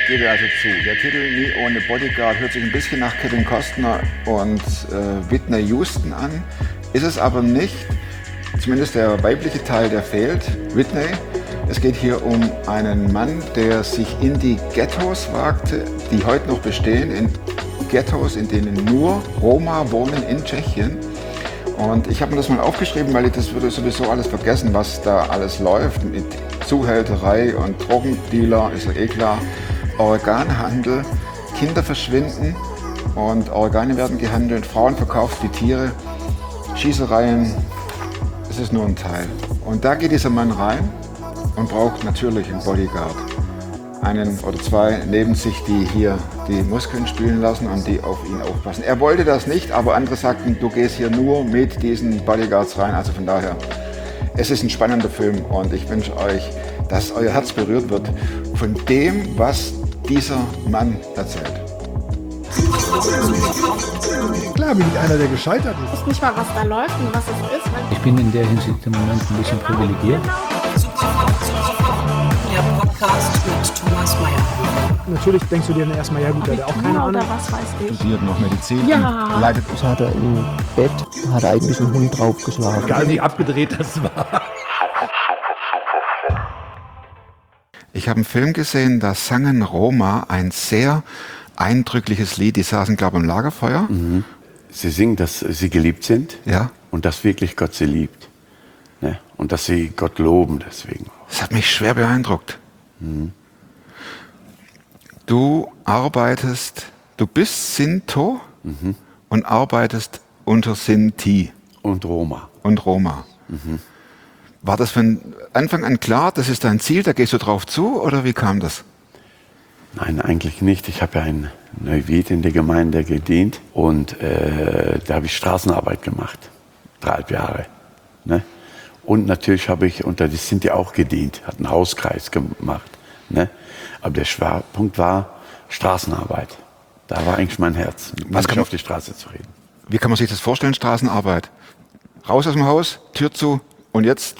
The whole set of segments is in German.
gebe also zu, der Titel Nie ohne Bodyguard hört sich ein bisschen nach Kevin Costner und Whitney Houston an, ist es aber nicht, zumindest der weibliche Teil, der fehlt, Whitney. Es geht hier um einen Mann, der sich in die Ghettos wagte, die heute noch bestehen, in Ghettos, in denen nur Roma wohnen in Tschechien. Und ich habe mir das mal aufgeschrieben, weil das würde sowieso alles vergessen, was da alles läuft mit Zuhälterei und Drogendealer, ist ja eh klar, Organhandel, Kinder verschwinden und Organe werden gehandelt, Frauen verkauft wie Tiere, Schießereien, es ist nur ein Teil. Und da geht dieser Mann rein und braucht natürlich einen Bodyguard. Einen oder zwei neben sich, die hier die Muskeln spielen lassen und die auf ihn aufpassen. Er wollte das nicht, aber andere sagten, du gehst hier nur mit diesen Bodyguards rein. Also von daher, es ist ein spannender Film und ich wünsche euch, dass euer Herz berührt wird von dem, was dieser Mann erzählt. Klar bin ich einer, der gescheitert ist. Ich weiß nicht mal, was da läuft und was es ist. Ich bin in der Hinsicht im Moment ein bisschen privilegiert. Der Podcast mit Thomas Mayer. Natürlich denkst du dir dann erstmal, ja gut, der hat auch keine Ahnung. Oder was weiß ich. Studiert noch Medizin, Ja. leitet. Das hat er im Bett, hat er eigentlich einen Hund draufgeschlagen. Egal wie abgedreht das war. Ich habe einen Film gesehen, da sangen Roma ein sehr eindrückliches Lied. Die saßen, glaube ich, am Lagerfeuer. Sie singen, dass sie geliebt sind, Ja. und dass wirklich Gott sie liebt. Ne? Und dass sie Gott loben deswegen. Das hat mich schwer beeindruckt. Du bist Sinto und arbeitest unter Sinti Und Roma. und Roma. War das von Anfang an klar, das ist dein Ziel, da gehst du drauf zu, oder wie kam das? Nein, eigentlich nicht. Ich habe ja in Neuwied in der Gemeinde gedient und da habe ich Straßenarbeit gemacht. 3,5 Jahre. Ne? Und natürlich habe ich unter die Sinti auch gedient, hat einen Hauskreis gemacht. Ne? Aber der Schwerpunkt war Straßenarbeit. Da war eigentlich mein Herz, Menschen auf die Straße zu reden. Wie kann man sich das vorstellen, Straßenarbeit? Raus aus dem Haus, Tür zu und jetzt?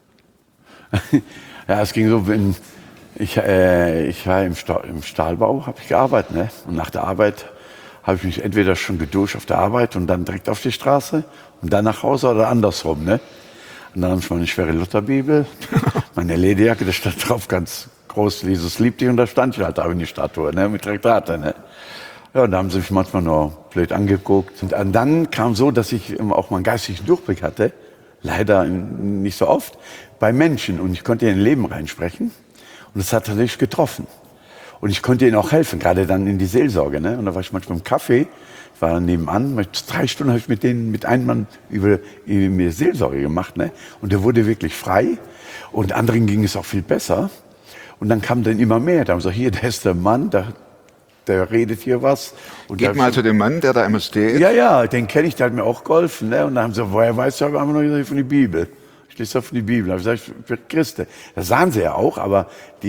Ja, es ging so, wenn ich war im Stahlbau, habe ich gearbeitet. Ne? Und nach der Arbeit habe ich mich entweder schon geduscht auf der Arbeit und dann direkt auf die Straße und dann nach Hause oder andersrum. Ne? Und dann habe ich meine schwere Lutherbibel, meine Lederjacke, da stand drauf ganz groß, Jesus liebt dich, und da stand ich halt da in die Statue, ne? Mit Traktate. Ne? Ja, und da haben sie mich manchmal nur blöd angeguckt. Und dann kam so, dass ich auch mal einen geistigen Durchblick hatte, leider nicht so oft, bei Menschen. Und ich konnte in ihr Leben reinsprechen. Und das hat natürlich getroffen. Und ich konnte ihnen auch helfen, gerade dann in die Seelsorge. Ne? Und da war ich manchmal im Café, ich war nebenan, 3 Stunden habe ich mit einem Mann über mir Seelsorge gemacht. Ne? Und der wurde wirklich frei. Und anderen ging es auch viel besser. Und dann kam dann immer mehr. Da haben sie gesagt, hier, da ist der Mann, der redet hier was. Und Geht mal zu dem Mann, der da immer steht. Ja, den kenne ich, der hat mir auch geholfen. Ne? Und dann haben sie gesagt, woher weißt du, aber haben wir noch gesagt, von der Bibel. Ich lese auf die Bibel. Da habe ich gesagt, ich bin Christ. Das sahen sie ja auch, aber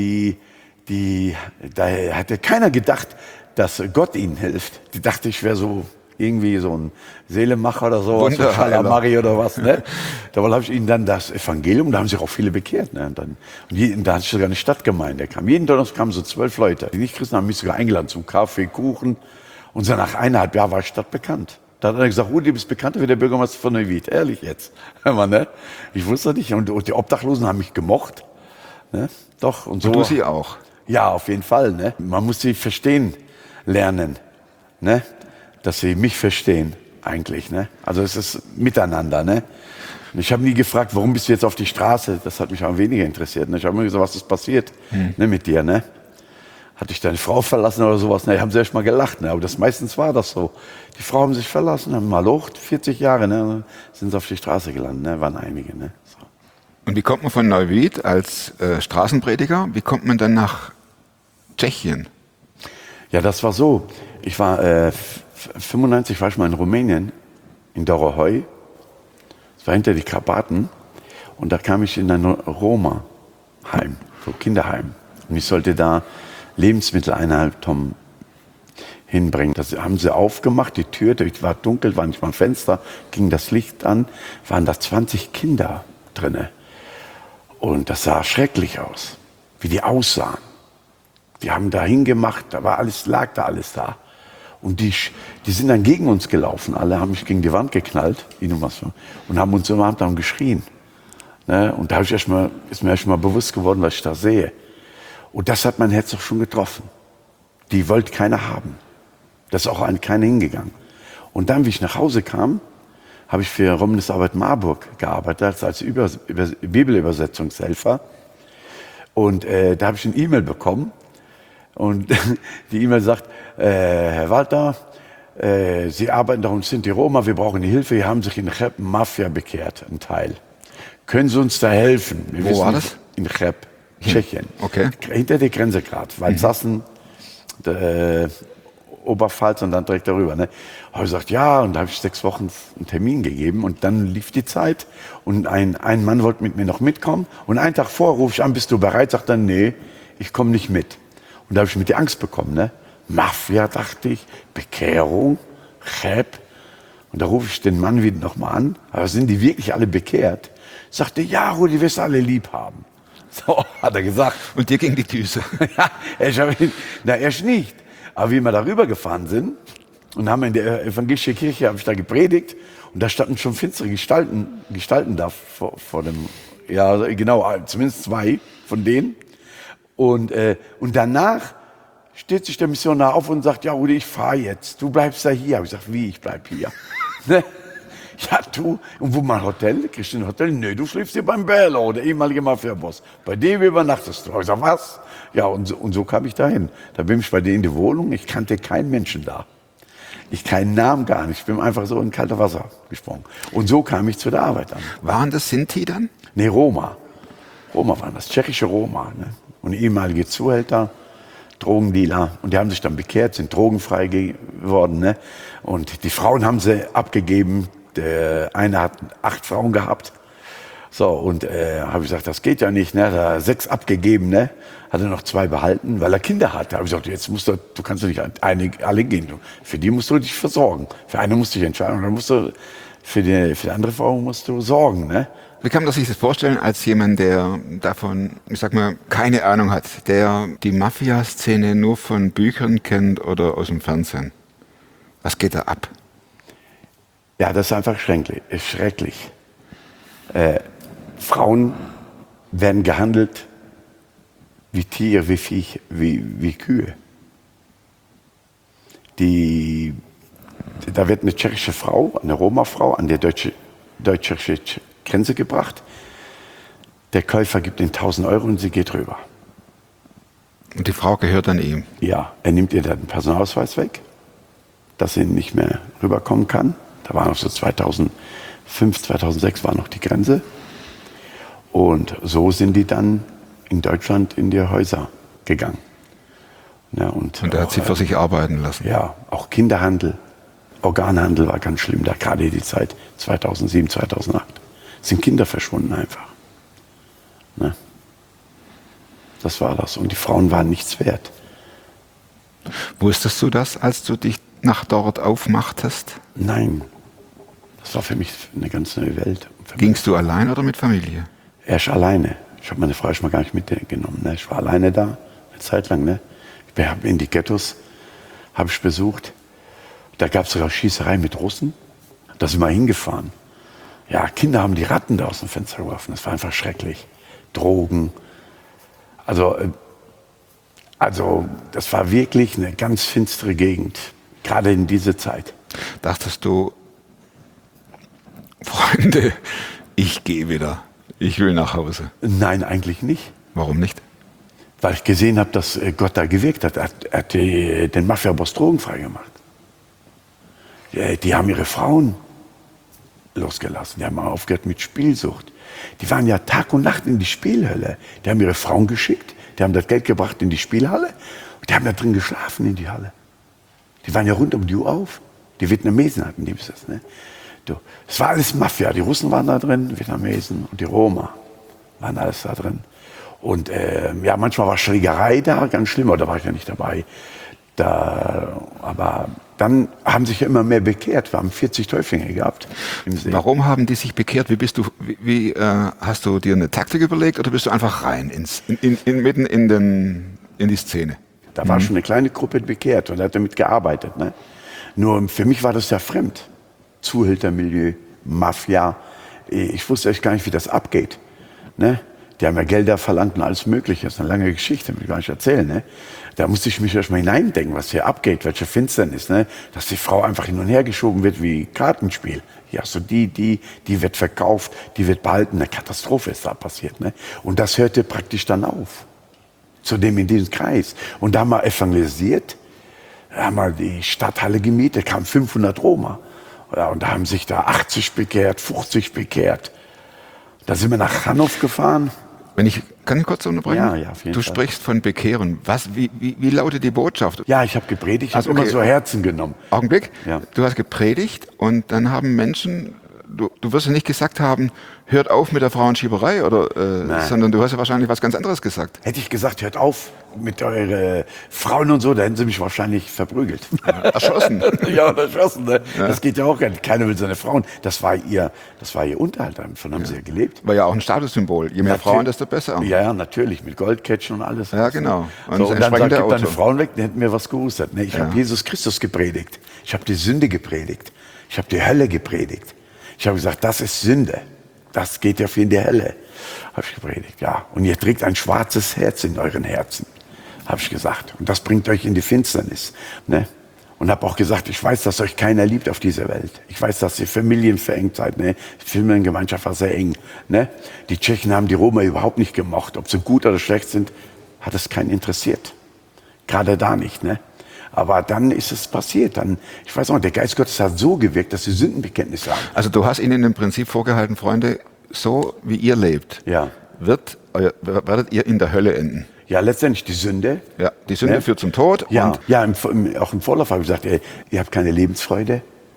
da hatte keiner gedacht, dass Gott ihnen hilft. Die dachte, ich wäre so irgendwie so ein Seelemacher oder so, so Schalamari oder was. Ne? Da habe ich ihnen dann das Evangelium, da haben sich auch viele bekehrt. Ne? Und da hatte ich sogar eine Stadtgemeinde. Jeden Donnerstag kamen so 12 Leute. Die Nicht-Christen haben mich sogar eingeladen zum Kaffee, Kuchen. Und so nach 1,5 Jahren war ich stadtbekannt. Da hat er gesagt, du bist bekannter wie der Bürgermeister von Neuwied. Ehrlich jetzt. Ne? Ich wusste nicht. Und die Obdachlosen haben mich gemocht. Ne? Doch. Und so. Und du sie auch. Ja, auf jeden Fall. Ne? Man muss sie verstehen lernen. Ne? Dass sie mich verstehen, eigentlich. Ne? Also es ist miteinander. Ne? Und ich habe nie gefragt, warum bist du jetzt auf die Straße? Das hat mich auch weniger interessiert. Ne? Ich habe immer gesagt, was ist passiert ne, mit dir? Ne? Hat dich deine Frau verlassen oder sowas? Ne, haben sie erst mal gelacht. Ne? Aber meistens war das so. Die Frau haben sich verlassen, haben mal hoch, 40 Jahre, ne? Sind sie auf die Straße gelandet. Ne? Waren einige. Ne? So. Und wie kommt man von Neuwied als Straßenprediger, wie kommt man dann nach Tschechien? Ja, das war so. Ich war 95 war ich mal in Rumänien, in Dorohoi. Das war hinter die Karpaten. Und da kam ich in ein Roma-Heim, so Kinderheim. Und ich sollte da Lebensmittel 1,5 Tonnen hinbringen. Das haben sie aufgemacht, die Tür, es war dunkel, war nicht mal ein Fenster, ging das Licht an, waren da 20 Kinder drinne. Und das sah schrecklich aus, wie die aussahen. Die haben da hingemacht, lag da alles da. Und die sind dann gegen uns gelaufen, alle haben mich gegen die Wand geknallt und haben uns immer dann geschrien. Ne? Und da ist mir erstmal bewusst geworden, was ich da sehe. Und das hat mein Herz doch schon getroffen. Die wollte keiner haben. Da ist auch keiner hingegangen. Und dann, wie ich nach Hause kam, habe ich für Romnes Arbeit Marburg gearbeitet, als Bibelübersetzungshelfer. Und da habe ich eine E-Mail bekommen. Und die E-Mail sagt, Herr Walter, Sie arbeiten da und sind die Roma, wir brauchen die Hilfe. Hier haben sich in Cheb Mafia bekehrt, ein Teil. Können Sie uns da helfen? Wo war das? In Cheb, Tschechien. Okay. Hinter der Grenze gerade, weil Sassen, Oberpfalz und dann direkt darüber. Ne? Habe ich gesagt, ja, und da habe ich 6 Wochen einen Termin gegeben und dann lief die Zeit und ein Mann wollte mit mir noch mitkommen und einen Tag vorher rufe ich an, bist du bereit? Sagt dann, nee, ich komme nicht mit. Und da habe ich mit die Angst bekommen, ne? Mafia, dachte ich, Bekehrung, Cheb. Und da rufe ich den Mann wieder nochmal an, aber sind die wirklich alle bekehrt? Sagte, ja, Rudi, wirst alle lieb haben. So, hat er gesagt. Und dir ging die Düse. Ja, erst nicht. Aber wie wir darüber gefahren sind und haben in der evangelischen Kirche, habe ich da gepredigt und da standen schon finstere Gestalten da vor dem, ja genau, zumindest 2 von denen. Und danach steht sich der Missionar auf und sagt, ja Rudi, ich fahre jetzt, du bleibst da hier. Habe ich gesagt, wie, ich bleib hier? Ne? Ja, du, und wo mein Hotel? Kriegst du ein Hotel? Nee, du schläfst hier beim Bello, der ehemalige Mafia-Boss. Bei dem übernachtest du. Ich sag, was? Ja, und so kam ich dahin. Da bin ich bei denen in die Wohnung, ich kannte keinen Menschen da. Ich keinen Namen gar nicht. Ich bin einfach so in kalte Wasser gesprungen. Und so kam ich zu der Arbeit an. Waren das Sinti dann? Nee, Roma. Roma waren das, tschechische Roma. Ne? Und ehemalige Zuhälter, Drogendealer. Und die haben sich dann bekehrt, sind drogenfrei geworden. Ne? Und die Frauen haben sie abgegeben. Der eine hat 8 Frauen gehabt. So, und habe ich gesagt, das geht ja nicht. Ne? Da hat 6 abgegeben, ne? Hat er noch 2 behalten, weil er Kinder hatte. Da habe ich gesagt, jetzt musst du kannst du nicht alle gehen. Für die musst du dich versorgen. Für eine musst du dich entscheiden. Und dann musst du für die andere Frau musst du sorgen. Ne? Wie kann man sich das vorstellen als jemand, der davon, ich sag mal, keine Ahnung hat, der die Mafia-Szene nur von Büchern kennt oder aus dem Fernsehen? Was geht da ab? Ja, das ist einfach schrecklich. Frauen werden gehandelt wie Tiere, wie Viech, wie Kühe. Da wird eine tschechische Frau, eine Roma-Frau, an der deutsch-tschechische Grenze gebracht. Der Käufer gibt ihnen 1.000 Euro und sie geht rüber. Und die Frau gehört dann ihm? Ja, er nimmt ihr dann den Personalausweis weg, dass sie nicht mehr rüberkommen kann. Da war noch so 2005, 2006 war noch die Grenze. Und so sind die dann in Deutschland in die Häuser gegangen. Ja, und er hat sie für sich arbeiten lassen? Ja, auch Kinderhandel, Organhandel war ganz schlimm, da gerade die Zeit 2007, 2008. Sind Kinder verschwunden einfach. Ne? Das war das. Und die Frauen waren nichts wert. Wusstest du das, als du dich nach dort aufmachtest? Nein. Das war für mich eine ganz neue Welt. Gingst du allein oder mit Familie? Erst alleine. Ich habe meine Frau schon mal gar nicht mitgenommen. Ne? Ich war alleine da, eine Zeit lang. Ne? Ich habe in die Ghettos habe ich besucht. Da gab es sogar Schießerei mit Russen. Da sind wir hingefahren. Ja, Kinder haben die Ratten da aus dem Fenster geworfen. Das war einfach schrecklich. Drogen. Also das war wirklich eine ganz finstere Gegend. Gerade in dieser Zeit. Dachtest du, Freunde, ich gehe wieder. Ich will nach Hause. Nein, eigentlich nicht. Warum nicht? Weil ich gesehen habe, dass Gott da gewirkt hat. Er hat den Mafia-Boss drogenfrei gemacht. Die haben ihre Frauen losgelassen. Die haben aufgehört mit Spielsucht. Die waren ja Tag und Nacht in die Spielhölle. Die haben ihre Frauen geschickt. Die haben das Geld gebracht in die Spielhalle. Und die haben da drin geschlafen in die Halle. Die waren ja rund um die Uhr auf. Die Vietnamesen hatten die das. Ne? Es war alles Mafia. Die Russen waren da drin, Vietnamesen und die Roma waren alles da drin. Und ja, manchmal war Schlägerei da, ganz schlimm, aber da war ich ja nicht dabei. Aber dann haben sich ja immer mehr bekehrt. Wir haben 40 Täuflinge gehabt im See. Warum haben die sich bekehrt? Hast du dir eine Taktik überlegt oder bist du einfach rein mitten in die Szene? Da war schon eine kleine Gruppe bekehrt und hat damit gearbeitet. Ne? Nur für mich war das ja fremd. Zuhältermilieu, Mafia. Ich wusste echt gar nicht, wie das abgeht. Ne? Die haben ja Gelder verlangt und alles Mögliche. Das ist eine lange Geschichte, will ich gar nicht erzählen. Ne? Da musste ich mich erst mal hineindenken, was hier abgeht, welche Finsternis. Ne? Dass die Frau einfach hin und her geschoben wird wie Kartenspiel. Ja, so die wird verkauft, die wird behalten. Eine Katastrophe ist da passiert. Ne? Und das hörte praktisch dann auf. Zudem in diesem Kreis. Und da haben wir evangelisiert, haben wir die Stadthalle gemietet, kamen 500 Roma. Ja, und da haben sich da 80 bekehrt, 50 bekehrt. Da sind wir nach Hannover gefahren. Kann ich kurz unterbrechen? Ja, auf jeden Du Fall. sprichst von Bekehren. Wie lautet die Botschaft? Ja, ich habe gepredigt, ich habe immer so Herzen genommen. Augenblick. Ja. Du hast gepredigt und dann haben Menschen, du wirst ja nicht gesagt haben, hört auf mit der Frauenschieberei, sondern du hast ja wahrscheinlich was ganz anderes gesagt. Hätte ich gesagt, hört auf mit euren Frauen und so, da hätten sie mich wahrscheinlich verprügelt. Erschossen. Ja, erschossen. Ne? Ja. Das geht ja auch gar nicht. Keiner will seine Frauen. Das war ihr Unterhalt, davon haben sie ja gelebt. War ja auch ein Statussymbol. Je mehr Frauen, desto besser. Ja, natürlich, mit Goldkettchen und alles. Ja, genau. Und dann sagt, gib deine Frauen weg, dann hätten wir was gehustet. Ne, ich habe Jesus Christus gepredigt. Ich habe die Sünde gepredigt. Ich habe die Hölle gepredigt. Ich habe gesagt, das ist Sünde. Das geht ja für in die Hölle. Habe ich gepredigt, ja. Und ihr trägt ein schwarzes Herz in euren Herzen, habe ich gesagt. Und das bringt euch in die Finsternis. Ne? Und habe auch gesagt, ich weiß, dass euch keiner liebt auf dieser Welt. Ich weiß, dass ihr familienverengt seid. Ne? Die Familiengemeinschaft war sehr eng. Ne? Die Tschechen haben die Roma überhaupt nicht gemocht. Ob sie gut oder schlecht sind, hat es keinen interessiert. Gerade da nicht. Ne? Aber dann ist es passiert. Ich weiß auch, der Geist Gottes hat so gewirkt, dass sie Sündenbekenntnisse haben. Also du hast ihnen im Prinzip vorgehalten, Freunde, so wie ihr lebt, ja. werdet ihr in der Hölle enden. Ja, letztendlich die Sünde. Ja, die Sünde führt zum Tod. Ja, und auch im Vorlauf habe ich gesagt, ihr habt keine Lebensfreude.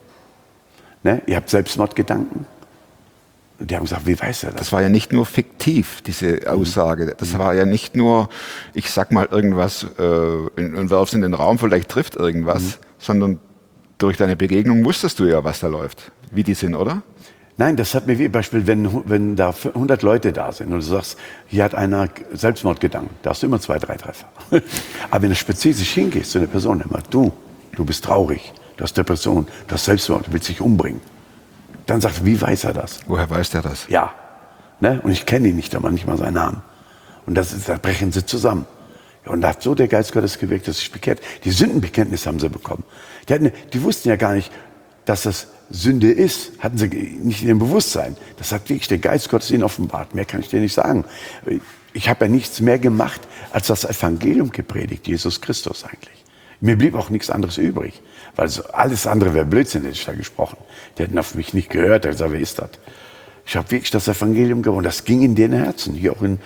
Ne? Ihr habt Selbstmordgedanken. Und die haben gesagt, wie weiß er das? Das war ja nicht nur fiktiv, diese Aussage. Das war ja nicht nur, ich sag mal irgendwas und werf's in den Raum, vielleicht trifft irgendwas, sondern durch deine Begegnung wusstest du ja, was da läuft, wie die sind, oder? Nein, das hat mir wie Beispiel, wenn da 100 Leute da sind und du sagst, hier hat einer Selbstmordgedanken, da hast du immer 2, 3 Treffer. Aber wenn du spezifisch hingehst zu einer Person, immer du bist traurig, du hast Depression, du hast Selbstmord, du willst dich umbringen. Dann sagt er, wie weiß er das? Woher weiß der das? Ja. Ne? Und ich kenne ihn nicht, aber nicht mal seinen Namen. Und da brechen sie zusammen. Ja, und da hat so der Geist Gottes gewirkt, dass sich bekehrt. Die Sündenbekenntnis haben sie bekommen. Die wussten ja gar nicht, dass das Sünde ist. Hatten sie nicht in dem Bewusstsein. Das hat wirklich der Geist Gottes ihnen offenbart. Mehr kann ich dir nicht sagen. Ich habe ja nichts mehr gemacht, als das Evangelium gepredigt, Jesus Christus eigentlich. Mir blieb auch nichts anderes übrig. Weil alles andere wäre Blödsinn, hätte ich da gesprochen. Die hätten auf mich nicht gehört, der gesagt, wer ist das? Ich habe wirklich das Evangelium gewonnen. Das ging in den Herzen.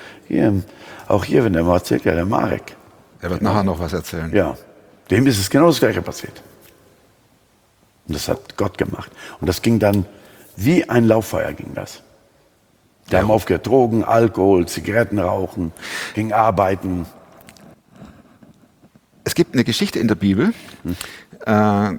Auch hier, wenn der mal erzählt, ja, der Marek. Er wird nachher noch was erzählen. Ja, dem ist es genau das Gleiche passiert. Und das hat Gott gemacht. Und das ging dann wie ein Lauffeuer ging das. Die haben aufgehört, Drogen, Alkohol, Zigaretten rauchen, ging arbeiten. Es gibt eine Geschichte in der Bibel, der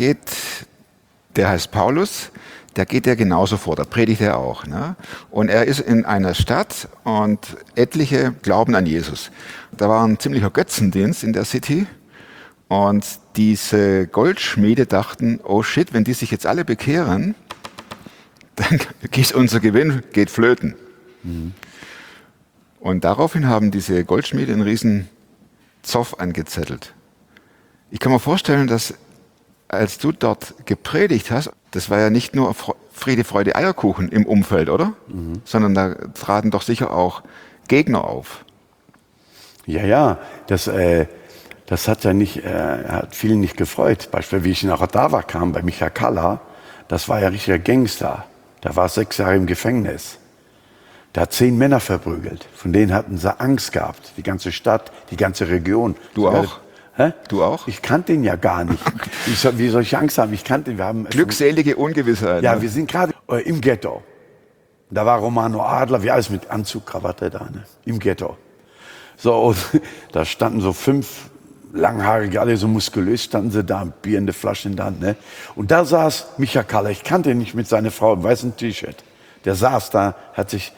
heißt Paulus, der geht ja genauso vor, da predigt er auch. Ne? Und er ist in einer Stadt und etliche glauben an Jesus. Da war ein ziemlicher Götzendienst in der City und diese Goldschmiede dachten, oh shit, wenn die sich jetzt alle bekehren, dann geht unser Gewinn flöten. Mhm. Und daraufhin haben diese Goldschmiede einen riesen Zoff angezettelt. Ich kann mir vorstellen, dass als du dort gepredigt hast, das war ja nicht nur Friede, Freude, Eierkuchen im Umfeld, oder? Mhm. Sondern da traten doch sicher auch Gegner auf. Ja, das hat ja nicht, hat vielen nicht gefreut. Beispielsweise, wie ich nach Ottawa kam, bei Micha Kalla, das war ja richtiger Gangster. Der war 6 Jahre im Gefängnis. Der hat 10 Männer verprügelt. Von denen hatten sie Angst gehabt. Die ganze Stadt, die ganze Region. Du auch? Hä? Du auch? Ich kannte ihn ja gar nicht. Wie soll ich Angst haben? Ich kannte ihn. Wir haben glückselige Ungewissheit. Ja, ne? wir sind gerade im Ghetto. Da war Romano Adler, wie alles mit Anzug, Krawatte da, ne? Im Ghetto. So, und da standen so 5 Langhaarige, alle so muskulös, standen sie da, Bier in der Flasche in der Hand. Ne? Und da saß Micha Kalla. Ich kannte ihn nicht, mit seiner Frau im weißen T-Shirt. Der saß da, hat sich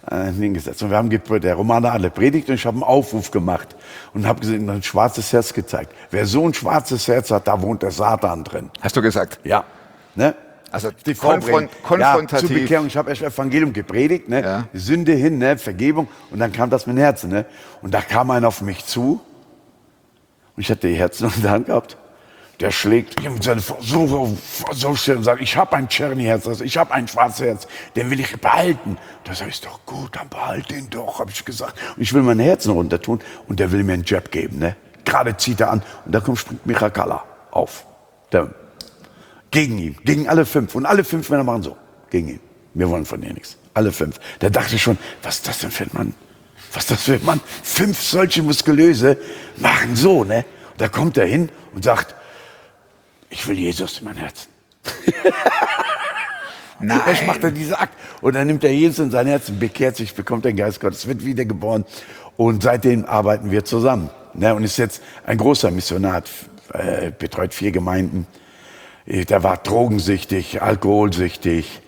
hingesetzt. Und wir haben der Romane alle predigt und ich habe einen Aufruf gemacht und habe gesehen, ein schwarzes Herz gezeigt. Wer so ein schwarzes Herz hat, da wohnt der Satan drin. Hast du gesagt? Ja. Ne? Also Die Frau bringt, konfrontativ. Ja, zur Bekehrung. Ich habe erst Evangelium gepredigt, ne? Ja. Sünde hin, ne? Vergebung. Und dann kam das mit dem Herzen. Ne? Und da kam einer auf mich zu. Und ich hatte die Herzen in der Hand gehabt. Der schlägt so still und sagt, ich habe ein Czerny-Herz, also ich habe ein schwarzes Herz, den will ich behalten. Da sage ich, ist doch gut, dann behalt den doch, habe ich gesagt. Und ich will mein Herzen runter tun und der will mir einen Jab geben. Ne? Gerade zieht er an und da springt Michakala auf. Gegen ihn, gegen alle 5. Und alle 5 Männer machen so, gegen ihn. Wir wollen von dir nichts. Alle 5. Da dachte ich schon, was ist das denn für ein Mann? Was ist das für ein Mann? 5 solche Muskulöse machen so, ne? Und da kommt er hin und sagt, ich will Jesus in mein Herzen. Nein. Dann macht er diesen Akt. Und dann nimmt er Jesus in sein Herzen, bekehrt sich, bekommt den Geist Gottes, wird wiedergeboren. Und seitdem arbeiten wir zusammen. Ne? Und ist jetzt ein großer Missionar, betreut 4 Gemeinden. Der war drogensüchtig, alkoholsüchtig,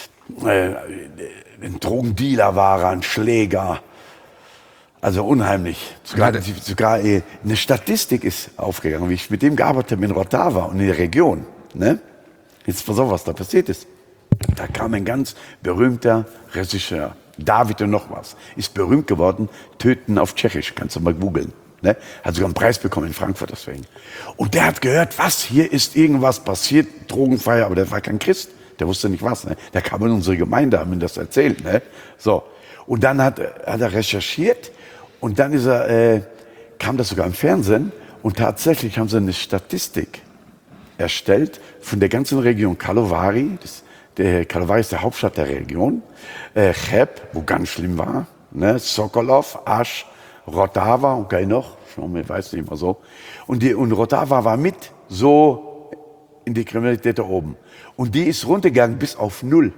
ein Drogendealer war er, ein Schläger. Also unheimlich. Sogar eine Statistik ist aufgegangen, wie ich mit dem gearbeitet habe in Rotava und in der Region. Ne? Jetzt pass auf, was da passiert ist. Da kam ein ganz berühmter Regisseur, David und noch was, ist berühmt geworden, Töten auf Tschechisch, kannst du mal googeln. Ne? Hat sogar einen Preis bekommen in Frankfurt deswegen. Und der hat gehört, was, hier ist irgendwas passiert, Drogenfeier, aber der war kein Christ, der wusste nicht was. Ne? Der kam in unsere Gemeinde, haben ihm das erzählt. Ne? So. Und dann hat er recherchiert und dann kam das sogar im Fernsehen und tatsächlich haben sie eine Statistik erstellt von der ganzen Region Karlovy. Karlovy ist der Hauptstadt der Region. Cheb, wo ganz schlimm war, ne? Sokolov, Asch, Rotava, okay noch, ich weiß nicht mal so. Und Rotava war mit so in die Kriminalität da oben. Und die ist runtergegangen bis auf 0.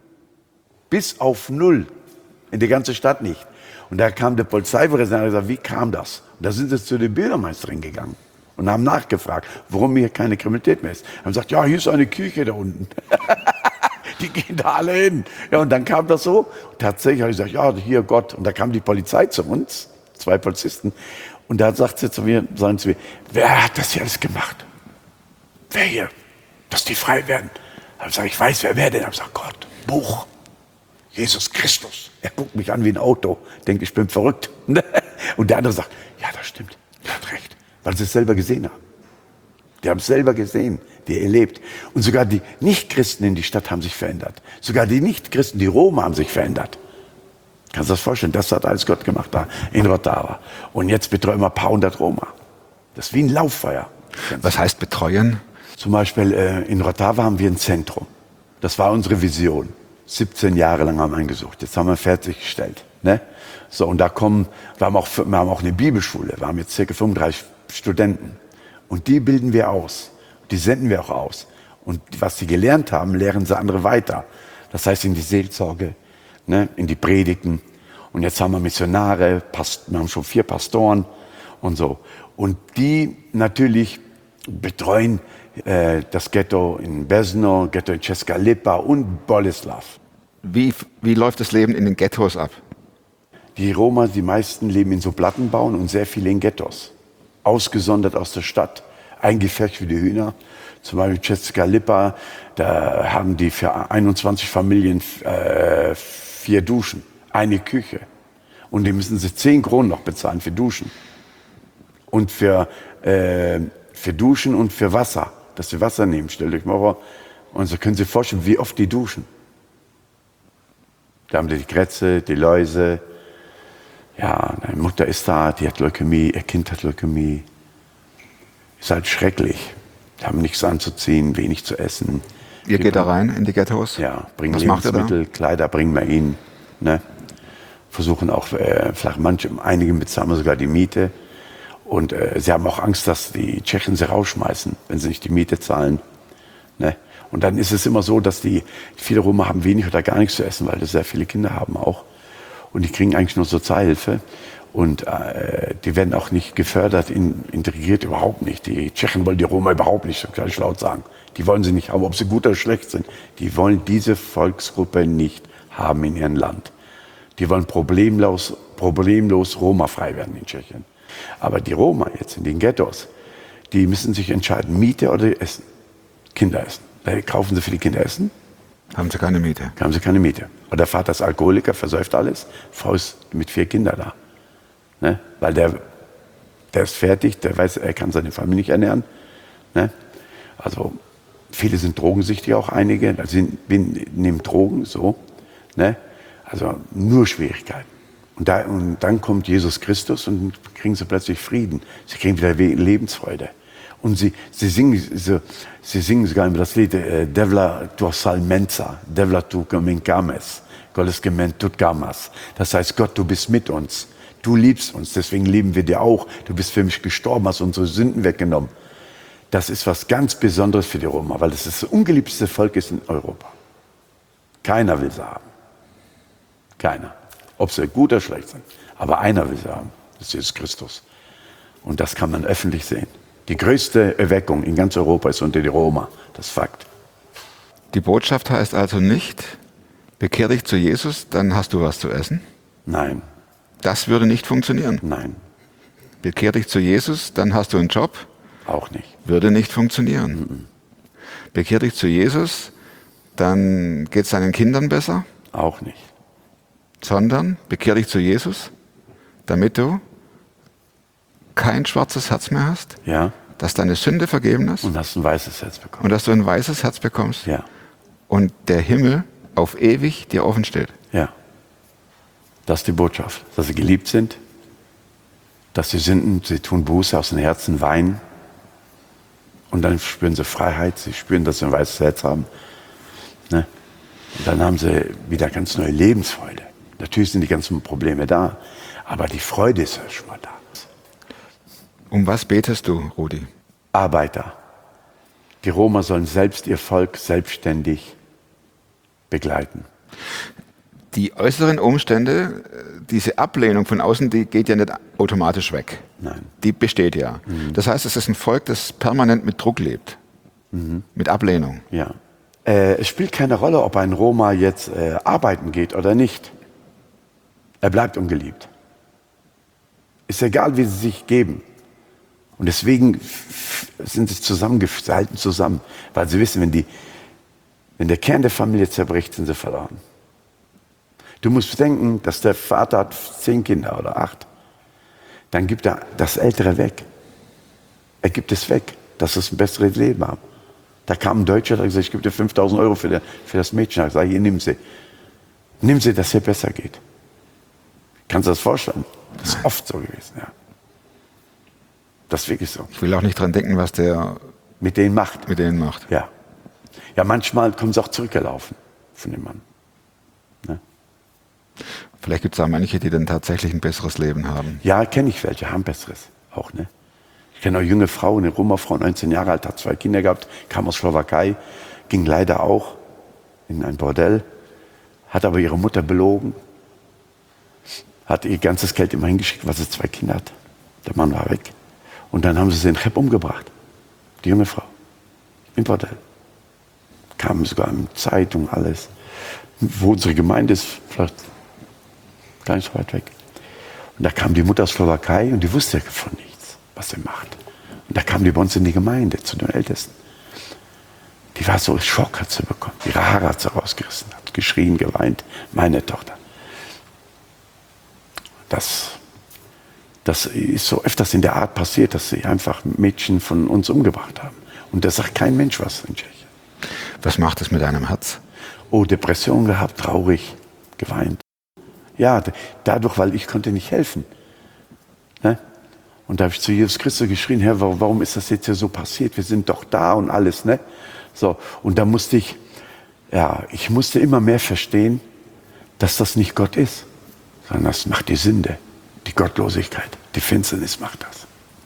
Bis auf 0. In der ganzen Stadt nicht. Und da kam der Polizeipräsident und hat gesagt, wie kam das? Und da sind sie zu der Bürgermeisterin gegangen und haben nachgefragt, warum hier keine Kriminalität mehr ist. Haben gesagt, ja, hier ist eine Kirche da unten. Die gehen da alle hin. Ja, und dann kam das so. Und tatsächlich habe ich gesagt, ja, hier Gott. Und da kam die Polizei zu uns, 2 Polizisten. Und da sagen sie zu mir, wer hat das hier alles gemacht? Wer hier? Dass die frei werden. Da habe ich gesagt, ich weiß, wer denn? Da habe ich gesagt, Gott, Buch. Jesus Christus. Er guckt mich an wie ein Auto, denkt, ich bin verrückt. Und der andere sagt, ja, das stimmt, er hat recht, weil sie es selber gesehen haben. Die haben es selber gesehen, die erlebt. Und sogar die Nichtchristen in die Stadt haben sich verändert. Sogar die Nichtchristen, die Roma haben sich verändert. Kannst du das vorstellen? Das hat alles Gott gemacht da in Rotava. Und jetzt betreuen wir ein paar hundert Roma. Das ist wie ein Lauffeuer. Was heißt betreuen? Zum Beispiel in Rotava haben wir ein Zentrum. Das war unsere Vision. 17 Jahre lang haben wir eingesucht. Jetzt haben wir fertiggestellt. Ne? So, und da wir haben auch eine Bibelschule. Wir haben jetzt ca. 35 Studenten. Und die bilden wir aus. Die senden wir auch aus. Und was sie gelernt haben, lehren sie andere weiter. Das heißt in die Seelsorge, ne? In die Predigten. Und jetzt haben wir Missionare, wir haben schon 4 Pastoren und so. Und die natürlich betreuen das Ghetto in Bezno, Ghetto in Česká Lipa und Boleslav. Wie läuft das Leben in den Ghettos ab? Die Roma, die meisten leben in so Plattenbauen und sehr viele in Ghettos. Ausgesondert aus der Stadt, eingefärbt wie die Hühner. Zum Beispiel Česká Lipa, da haben die für 21 Familien 4 Duschen, eine Küche. Und die müssen sie 10 Kronen noch bezahlen für Duschen. Und für Duschen und für Wasser, dass sie Wasser nehmen, stellt euch mal vor. Und so können Sie sich vorstellen, wie oft die duschen. Da haben die Krätze, die Läuse. Ja, meine Mutter ist da, die hat Leukämie, ihr Kind hat Leukämie. Ist halt schrecklich. Die haben nichts anzuziehen, wenig zu essen. Ihr geht da rein in die Ghettos? Ja, bringen Was macht ihr da? Lebensmittel, Kleider bringen wir ihnen. Ne? Versuchen auch, einige bezahlen sogar die Miete. Und sie haben auch Angst, dass die Tschechen sie rausschmeißen, wenn sie nicht die Miete zahlen. Ne? Und dann ist es immer so, dass viele Roma haben wenig oder gar nichts zu essen, weil das sehr viele Kinder haben auch. Und die kriegen eigentlich nur Sozialhilfe. Und die werden auch nicht gefördert, integriert überhaupt nicht. Die Tschechen wollen die Roma überhaupt nicht, das kann ich laut sagen. Die wollen sie nicht haben, ob sie gut oder schlecht sind. Die wollen diese Volksgruppe nicht haben in ihrem Land. Die wollen problemlos Roma-frei werden in Tschechien. Aber die Roma jetzt in den Ghettos, die müssen sich entscheiden, Miete oder Essen. Kinder essen. Kaufen sie für die Kinder Essen? Haben sie keine Miete. Haben sie keine Miete. Und der Vater ist Alkoholiker, versäuft alles. Frau ist mit 4 Kindern da. Ne? Weil der ist fertig, der weiß, er kann seine Familie nicht ernähren. Ne? Also viele sind drogensüchtig, auch einige. Also nehmen Drogen, so. Ne? Also nur Schwierigkeiten. Und dann kommt Jesus Christus und kriegen sie plötzlich Frieden. Sie kriegen wieder Lebensfreude. Und sie singen sogar immer das Lied Devla tu salmenza, Devla tu minkames, Gottes Gement tut gamas. Das heißt, Gott, du bist mit uns. Du liebst uns, deswegen lieben wir dir auch. Du bist für mich gestorben, hast unsere Sünden weggenommen. Das ist was ganz Besonderes für die Roma, weil das ungeliebteste Volk ist in Europa. Keiner will sie haben. Keiner. Ob sie gut oder schlecht sind. Aber einer will sie haben. Das ist Jesus Christus. Und das kann man öffentlich sehen. Die größte Erweckung in ganz Europa ist unter die Roma. Das ist Fakt. Die Botschaft heißt also nicht, bekehr dich zu Jesus, dann hast du was zu essen. Nein. Das würde nicht funktionieren. Nein. Bekehr dich zu Jesus, dann hast du einen Job. Auch nicht. Würde nicht funktionieren. Bekehr dich zu Jesus, dann geht es deinen Kindern besser. Auch nicht. Sondern bekehr dich zu Jesus, damit du kein schwarzes Herz mehr hast, Ja. dass deine Sünde vergeben ist Und hast ein weißes Herz bekommen. und dass du ein weißes Herz bekommst Ja. und der Himmel auf ewig dir offen steht. Ja. Das ist die Botschaft. Dass sie geliebt sind, dass sie Sünden, sie tun Buße aus dem Herzen, weinen. Und dann spüren sie Freiheit, sie spüren, dass sie ein weißes Herz haben. Ne? Und dann haben sie wieder ganz neue Lebensfreude. Natürlich sind die ganzen Probleme da, aber die Freude ist ja schon mal da. Um was betest du, Rudi? Arbeiter. Die Roma sollen selbst ihr Volk selbstständig begleiten. Die äußeren Umstände, diese Ablehnung von außen, die geht ja nicht automatisch weg. Nein. Die besteht ja. Das heißt, es ist ein Volk, das permanent mit Druck lebt. Mit Ablehnung. Ja. Es spielt keine Rolle, ob ein Roma jetzt arbeiten geht oder nicht. Er bleibt ungeliebt. Ist egal, wie sie sich geben. Und deswegen sind sie zusammengehalten zusammen, weil sie wissen, wenn der Kern der Familie zerbricht, sind sie verloren. Du musst denken, dass der Vater hat 10 Kinder oder 8. Dann gibt er das Ältere weg. Er gibt es weg, dass sie ein besseres Leben haben. Da kam ein Deutscher, der hat gesagt, ich gebe dir 5.000 Euro für das Mädchen. Ich sage, hier, nimm sie. Nimm sie, dass es ihr besser geht. Kannst du das vorstellen? Das ist oft so gewesen, ja. Das ist wirklich so. Ich will auch nicht dran denken, was der Mit denen macht. mit denen macht. Ja. Ja, manchmal kommen sie auch zurückgelaufen von dem Mann. Ne? Vielleicht gibt es auch manche, die dann tatsächlich ein besseres Leben haben. Ja, kenne ich welche, haben Besseres. Auch, ne? Ich kenne auch junge Frau, eine Roma-Frau, 19 Jahre alt, hat 2 Kinder gehabt, kam aus Slowakei, ging leider auch in ein Bordell, hat aber ihre Mutter belogen, hat ihr ganzes Geld immer hingeschickt, weil sie 2 Kinder hat. Der Mann war weg. Und dann haben sie in Cheb umgebracht. Die junge Frau. Im Bordell. Kam sogar in Zeitung, alles. Wo unsere Gemeinde ist, vielleicht gar nicht so weit weg. Und da kam die Mutter aus Slowakei und die wusste ja von nichts, was sie macht. Und da kam die bei uns in die Gemeinde, zu den Ältesten. Die war so, Schock hat sie bekommen. Ihre Haare hat sie rausgerissen, hat geschrien, geweint. Meine Tochter. Das ist so öfters in der Art passiert, dass sie einfach Mädchen von uns umgebracht haben. Und da sagt kein Mensch was in Tschechien. Was macht es mit deinem Herz? Oh, Depression gehabt, traurig, geweint. Ja, dadurch, weil ich konnte nicht helfen. Ne? Und da habe ich zu Jesus Christus geschrien, Herr, warum ist das jetzt hier so passiert? Wir sind doch da und alles. Ne? So, und da musste ich musste immer mehr verstehen, dass das nicht Gott ist, sondern das macht die Sünde. Die Gottlosigkeit, die Finsternis macht das.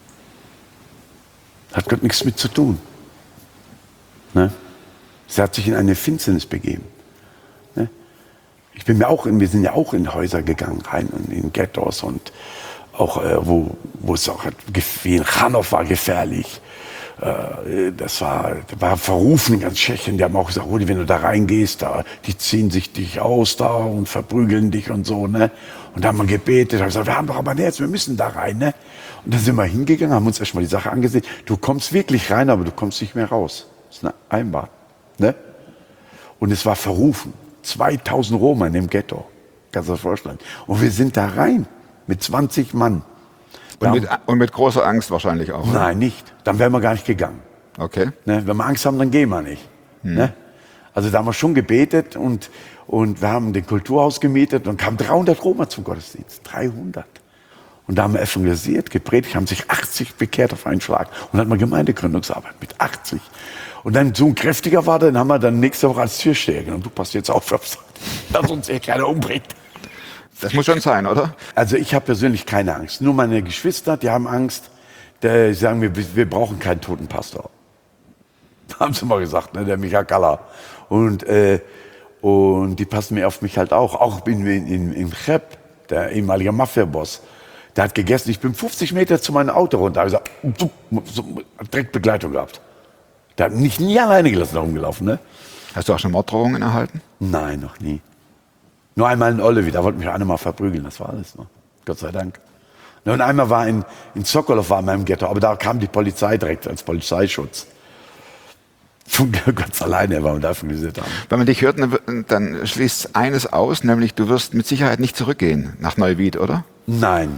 Hat Gott nichts mit zu tun. Ne? Sie hat sich in eine Finsternis begeben. Ne? Wir sind ja auch in Häuser gegangen, rein in Ghettos und auch, wo es auch wie in Chanov war gefährlich. das war verrufen in ganz Tschechien. Die haben auch gesagt, Rudi, wenn du da reingehst, die ziehen sich dich aus da und verprügeln dich und so, ne? Und da haben wir gebetet, haben gesagt, wir haben doch aber ein Herz, wir müssen da rein, ne? Und dann sind wir hingegangen, haben uns erstmal die Sache angesehen. Du kommst wirklich rein, aber du kommst nicht mehr raus. Das ist eine Einbahn, ne? Und es war verrufen. 2000 Roma in dem Ghetto. Kannst du dir das vorstellen? Und wir sind da rein mit 20 Mann. Und mit großer Angst wahrscheinlich auch. Oder? Nein, nicht. Dann wären wir gar nicht gegangen. Okay. Ne? Wenn wir Angst haben, dann gehen wir nicht. Ne? Also da haben wir schon gebetet und wir haben den Kulturhaus gemietet und kamen 300 Roma zum Gottesdienst. 300. Und da haben wir evangelisiert, gepredigt, haben sich 80 bekehrt auf einen Schlag. Und dann hatten wir Gemeindegründungsarbeit mit 80. Und dann so ein kräftiger war, den haben wir dann nächste Woche als Türsteher genommen. Du passt jetzt auf, dass uns hier keiner umbringt. Das muss schon sein, oder? Also ich habe persönlich keine Angst. Nur meine Geschwister, die haben Angst. Die sagen mir, wir brauchen keinen toten Pastor. Haben sie mal gesagt, ne, der Michael Kalla. Und die passen mir auf mich halt auch. Auch in Cheb, der ehemalige Mafia-Boss. Der hat gegessen. Ich bin 50 Meter zu meinem Auto runter. Hab gesagt, direkt Begleitung gehabt. Der hat mich nie alleine gelassen, da rumgelaufen. Ne? Hast du auch schon Morddrohungen erhalten? Nein, noch nie. Nur einmal in Olewi, da wollte mich einer mal verprügeln, das war alles. Ne? Gott sei Dank. Und einmal war in Sokolov war in meinem Ghetto, aber da kam die Polizei direkt als Polizeischutz. Von ganz alleine, weil wir da organisiert haben. Wenn man dich hört, dann schließt eines aus, nämlich du wirst mit Sicherheit nicht zurückgehen nach Neuwied, oder? Nein.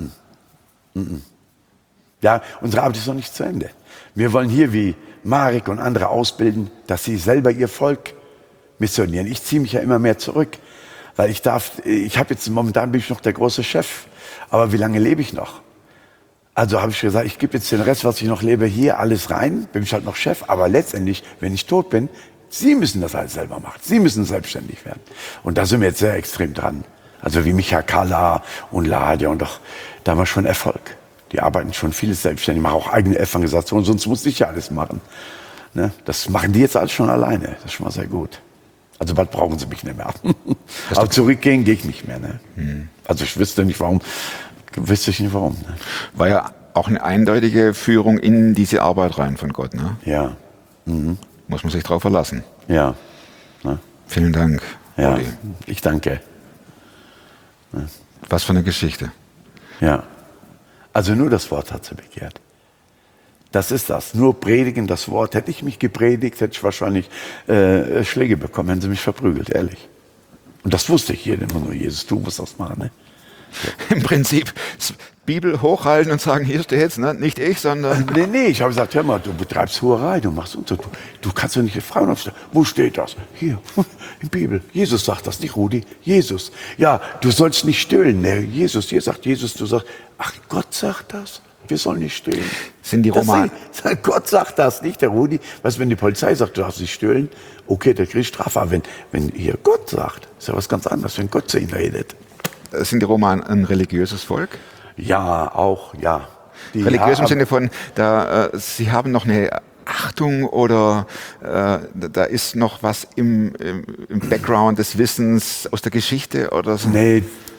Ja, unsere Arbeit ist noch nicht zu Ende. Wir wollen hier wie Marek und andere ausbilden, dass sie selber ihr Volk missionieren. Ich ziehe mich ja immer mehr zurück, weil momentan bin ich noch der große Chef, aber wie lange lebe ich noch? Also habe ich gesagt, ich gebe jetzt den Rest, was ich noch lebe, hier alles rein, bin ich halt noch Chef, aber letztendlich, wenn ich tot bin, Sie müssen das alles selber machen. Sie müssen selbstständig werden. Und da sind wir jetzt sehr extrem dran. Also wie Michael Kalla und Ladia und doch, da haben wir schon Erfolg. Die arbeiten schon vieles selbstständig, machen auch eigene Evangelisation, sonst muss ich ja alles machen. Ne? Das machen die jetzt alles schon alleine, das ist schon mal sehr gut. Also bald brauchen sie mich nicht mehr. Aber zurückgehen gehe ich nicht mehr. Ne? Also ich wüsste nicht warum. Ne? War ja auch eine eindeutige Führung in diese Arbeit rein von Gott. Ne? Ja. Muss man sich drauf verlassen. Ja. Ne? Vielen Dank, Ja, Rudi. ich danke. Was für eine Geschichte. Ja. Also nur das Wort hat sie bekehrt. Das ist das. Nur predigen, das Wort. Hätte ich mich gepredigt, hätte ich wahrscheinlich Schläge bekommen, hätten sie mich verprügelt, ehrlich. Und das wusste ich immer nur. Jesus, du musst das machen. Ne? Im Prinzip Bibel hochhalten und sagen, hier steht's, ne? Nicht ich, sondern... Nee, ich habe gesagt, hör mal, du betreibst Huerei, du machst und so. Du kannst doch nicht Frauen aufstellen. Wo steht das? Hier, in der Bibel. Jesus sagt das, nicht Rudi. Jesus. Ja, du sollst nicht stehlen. Ne? Jesus, hier sagt Jesus, du sagst, ach, Gott sagt das? Wir sollen nicht stehlen. Sind die Roma... Gott sagt das, nicht der Rudi. Weißt du, wenn die Polizei sagt, du darfst nicht stehlen, okay, der kriegt Strafe. Aber wenn hier Gott sagt, ist ja was ganz anderes, wenn Gott zu ihnen redet. Sind die Roma ein religiöses Volk? Ja, auch, ja. Religiös im Sinne von, sie haben noch eine Achtung oder da ist noch was im Background des Wissens aus der Geschichte oder so? Nee,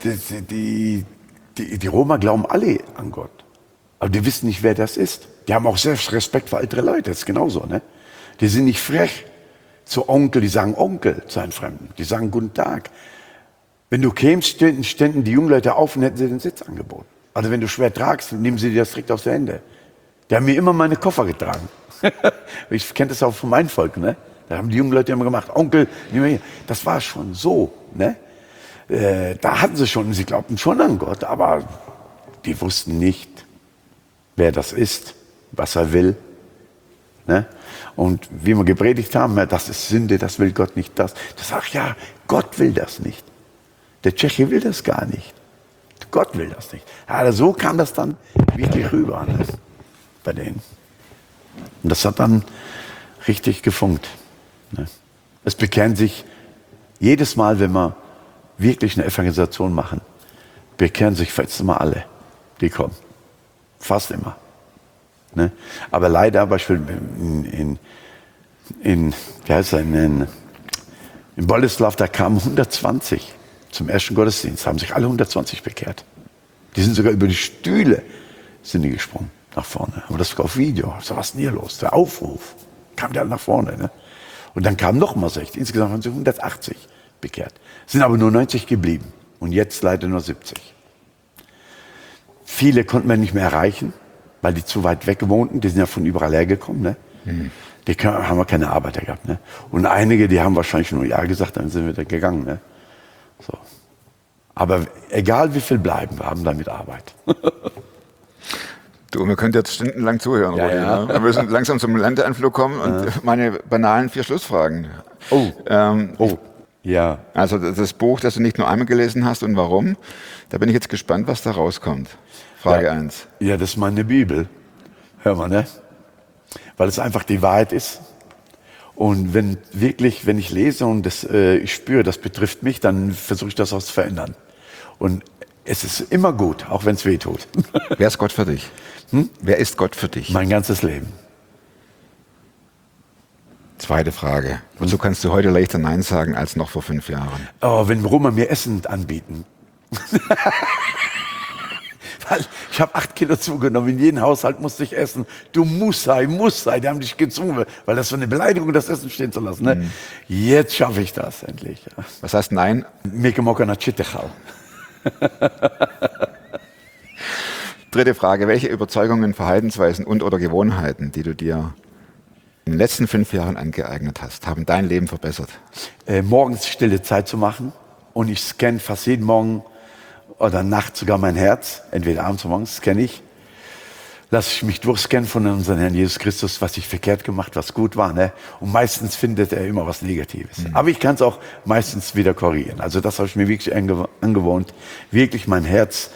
die Roma glauben alle an Gott. Aber die wissen nicht, wer das ist. Die haben auch selbst Respekt für ältere Leute, das ist genauso. Ne? Die sind nicht frech zu Onkel, die sagen Onkel zu einem Fremden. Die sagen Guten Tag. Wenn du kämst, ständen die jungen Leute auf und hätten sie den Sitz angeboten. Also wenn du schwer tragst, nehmen sie dir das direkt aus der Hände. Die haben mir immer meine Koffer getragen. Ich kenne das auch von meinem Volk. Ne? Da haben die jungen Leute immer gemacht, Onkel, nimm mal hier. Das war schon so. Ne? Da hatten sie schon, sie glaubten schon an Gott, aber die wussten nicht, wer das ist, was er will. Ne? Und wie wir gepredigt haben, das ist Sünde, das will Gott nicht. Das sagt, ja, Gott will das nicht. Der Tscheche will das gar nicht. Gott will das nicht. Also so kam das dann wirklich rüber, ne? Bei denen. Und das hat dann richtig gefunkt. Ne? Es bekehren sich jedes Mal, wenn wir wirklich eine Evangelisation machen, bekehren sich fast immer alle, die kommen. Fast immer. Ne? Aber leider, beispielsweise in Boleslav, da kamen 120 zum ersten Gottesdienst, haben sich alle 120 bekehrt. Die sind sogar über die Stühle sind die gesprungen. nach vorne. Aber das war auf Video. Ich sag, was ist denn hier los? Der Aufruf. Kam der nach vorne. Ne? Und dann kamen noch mal 60. Insgesamt haben sie 180 bekehrt. Es sind aber nur 90 geblieben. Und jetzt leider nur 70. Viele konnten wir nicht mehr erreichen, weil die zu weit weg wohnten. Die sind ja von überall hergekommen. Ne? Die haben wir keine Arbeiter gehabt. Ne? Und einige, die haben wahrscheinlich nur Ja gesagt, dann sind wir wieder gegangen. Ne? So. Aber egal wie viel bleiben, wir haben damit Arbeit. Du, wir können jetzt stundenlang zuhören, Ja, Rudi, ja. ne? Wir müssen langsam zum Landeanflug kommen und meine banalen 4 Schlussfragen. Ja. Also das Buch, das du nicht nur einmal gelesen hast und warum, da bin ich jetzt gespannt, was da rauskommt. Frage 1. Ja, das ist meine Bibel. Hör mal, ne? Weil es einfach die Wahrheit ist. Und wenn ich lese und ich spüre, das betrifft mich, dann versuche ich das auch zu verändern. Und es ist immer gut, auch wenn es weh tut. Wer ist Gott für dich? Wer ist Gott für dich? Mein ganzes Leben. Zweite Frage. Wozu kannst du heute leichter Nein sagen als noch vor 5 Jahren? Oh, wenn Roma mir Essen anbieten. Weil ich habe 8 Kilo zugenommen. In jedem Haushalt musste ich essen. Du musst sein. Die haben dich gezwungen, weil das so eine Beleidigung, das Essen stehen zu lassen. Ne? Jetzt schaffe ich das endlich. Ja. Was heißt Nein? Meke moka na chitechal. Dritte Frage. Welche Überzeugungen, Verhaltensweisen und/oder Gewohnheiten, die du dir in den letzten 5 Jahren angeeignet hast, haben dein Leben verbessert? Morgens stille Zeit zu machen. Und ich scanne fast jeden Morgen oder Nacht sogar mein Herz. Entweder abends oder morgens scanne ich. Lasse ich mich durchscannen von unserem Herrn Jesus Christus, was ich verkehrt gemacht, was gut war. Ne? Und meistens findet er immer was Negatives. Aber ich kann es auch meistens wieder korrigieren. Also das habe ich mir wirklich angewohnt. Wirklich mein Herz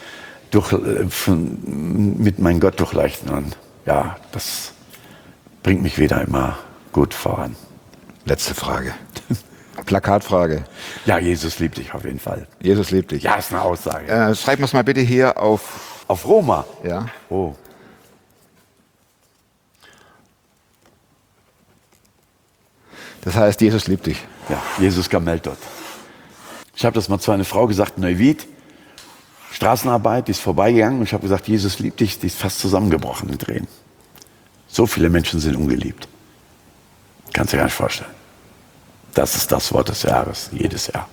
mit meinem Gott durchleuchten. Und ja, das bringt mich wieder immer gut voran. Letzte Frage. Plakatfrage. Ja, Jesus liebt dich auf jeden Fall. Jesus liebt dich. Ja, ist eine Aussage. Schreib mir's mal bitte hier auf. Auf Roma? Ja. Oh. Das heißt, Jesus liebt dich. Ja, Jesus gammelt dort. Ich habe das mal zu einer Frau gesagt, Neuwied, Straßenarbeit, die ist vorbeigegangen und ich habe gesagt, Jesus liebt dich, die ist fast zusammengebrochen in Tränen. So viele Menschen sind ungeliebt. Kannst du dir gar nicht vorstellen. Das ist das Wort des Jahres, jedes Jahr.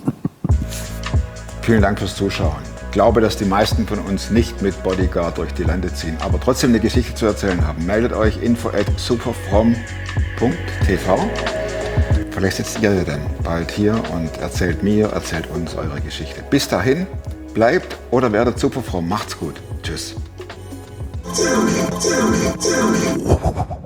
Vielen Dank fürs Zuschauen. Ich glaube, dass die meisten von uns nicht mit Bodyguard durch die Lande ziehen, aber trotzdem eine Geschichte zu erzählen haben. Meldet euch info@superfrom.tv. Vielleicht sitzt ihr dann bald hier und erzählt uns eure Geschichte. Bis dahin, bleibt oder werdet superfromm. Macht's gut. Tschüss.